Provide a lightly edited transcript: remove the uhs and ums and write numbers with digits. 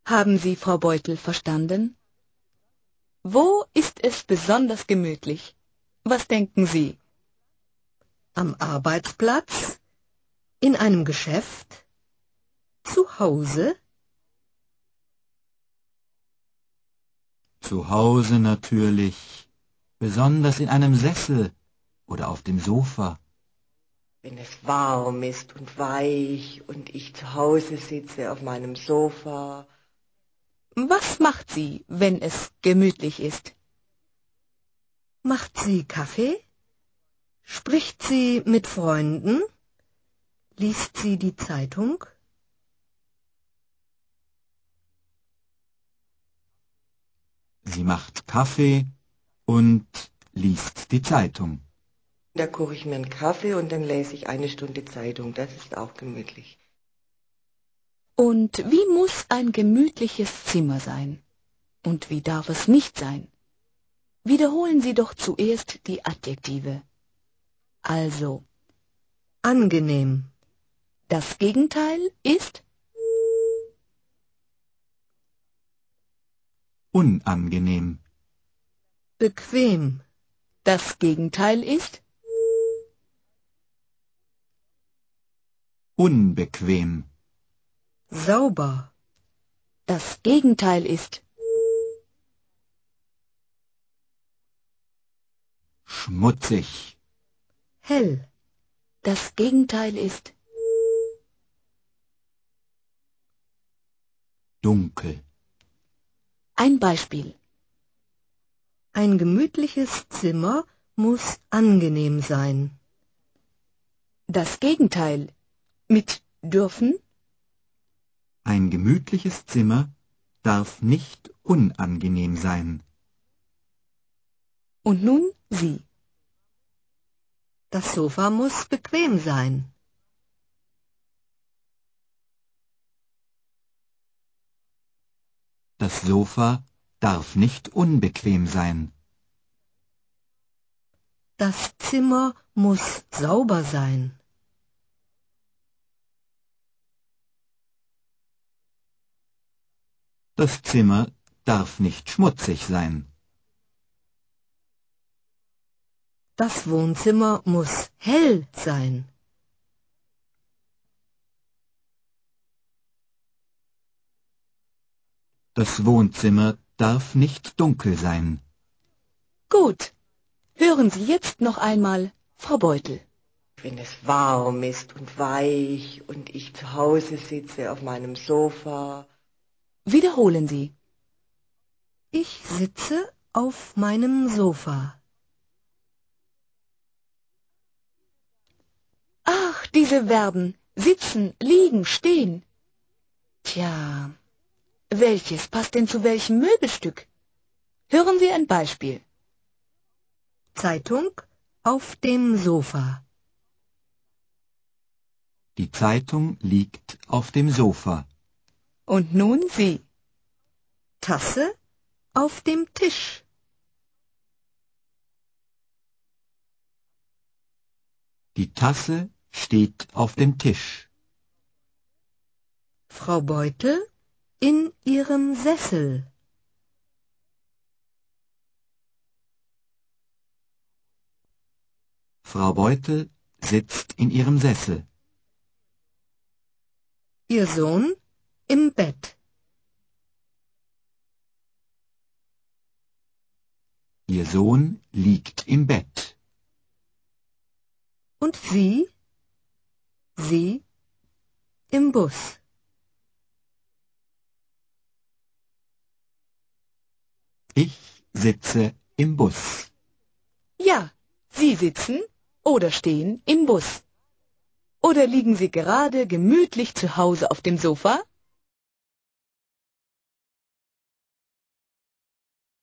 Haben Sie Frau Beutel verstanden? Wo ist es besonders gemütlich? Was denken Sie? Am Arbeitsplatz? In einem Geschäft? Zu Hause? Zu Hause natürlich, besonders in einem Sessel oder auf dem Sofa. Wenn es warm ist und weich und ich zu Hause sitze auf meinem Sofa. Was macht sie, wenn es gemütlich ist? Macht sie Kaffee? Spricht sie mit Freunden? Liest sie die Zeitung? Sie macht Kaffee und liest die Zeitung. Da koche ich mir einen Kaffee und dann lese ich eine Stunde Zeitung. Das ist auch gemütlich. Und wie muss ein gemütliches Zimmer sein? Und wie darf es nicht sein? Wiederholen Sie doch zuerst die Adjektive. Also, Angenehm. das Gegenteil ist Unangenehm. Bequem. das Gegenteil ist Unbequem. Sauber. das Gegenteil ist Schmutzig. Hell. das Gegenteil ist Dunkel. ein Beispiel. Ein gemütliches Zimmer muss angenehm sein. Das Gegenteil mit dürfen Ein gemütliches Zimmer darf nicht unangenehm sein. und nun Sie. Das Sofa muss bequem sein. Das Sofa darf nicht unbequem sein. Das Zimmer muss sauber sein. Das Zimmer darf nicht schmutzig sein. Das Wohnzimmer muss hell sein. Das Wohnzimmer darf nicht dunkel sein. Gut. Hören Sie jetzt noch einmal Frau Beutel. Wenn es warm ist und weich und ich zu Hause sitze auf meinem Sofa. Wiederholen Sie. Ich sitze auf meinem Sofa. Ach, diese Verben. Sitzen, liegen, stehen. Tja, welches passt denn zu welchem Möbelstück? Hören Sie ein Beispiel. Zeitung auf dem Sofa. Die Zeitung liegt auf dem Sofa. Und nun Sie. Tasse auf dem Tisch. Die Tasse steht auf dem Tisch. Frau Beutel in ihrem Sessel. Frau Beutel sitzt in ihrem Sessel. Ihr Sohn im Bett. Ihr Sohn liegt im Bett. Und Sie? Sie im Bus. Ich sitze im Bus. Ja, Sie sitzen oder stehen im Bus. Oder liegen Sie gerade gemütlich zu Hause auf dem Sofa?